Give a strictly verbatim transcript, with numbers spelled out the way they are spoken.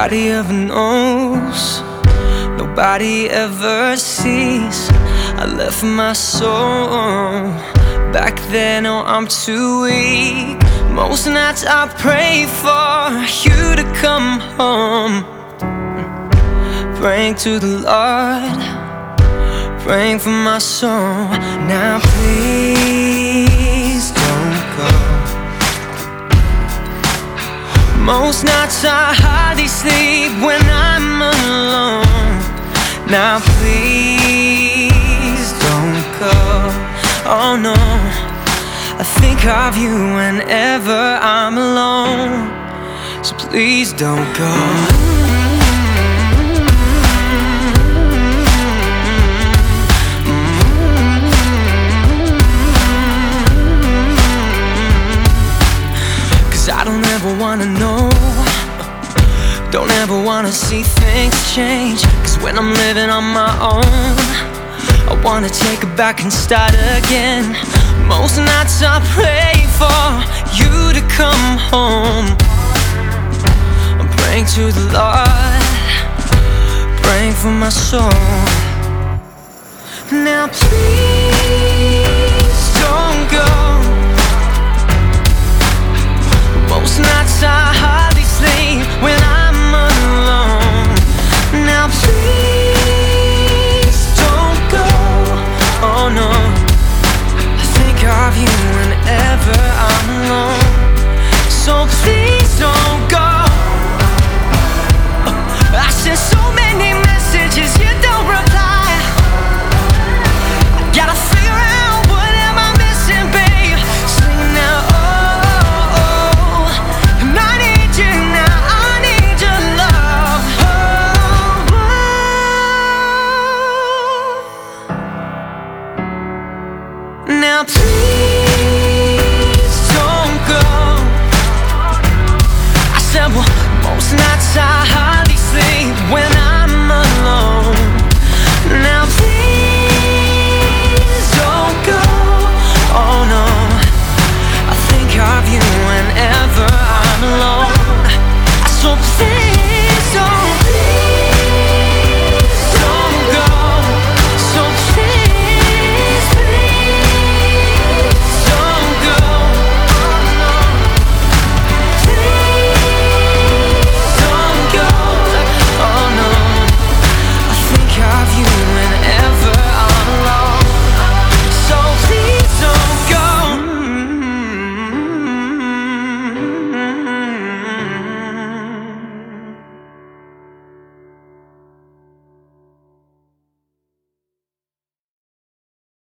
Nobody ever knows, nobody ever sees. I left my soul back then, oh I'm too weak. Most nights I pray for you to come home, praying to the Lord, praying for my soul. Now please don't go. Most nights I hardly sleep when I'm alone. Now please don't go. Oh no, I think of you whenever I'm alone. So please don't go. I don't ever wanna know, don't ever wanna see things change. Cause when I'm living on my own, I wanna take it back and start again. Most nights I pray for you to come home. I'm praying to the Lord, praying for my soul. Now please don't go. Most nights I hardly sleep when I'm alone. Now please don't go. Oh no, I think of you whenever I'm alone. So please don't go. I sent so many messages, you don't reply. I gotta figure out what am I missing, babe. Sing now. Now please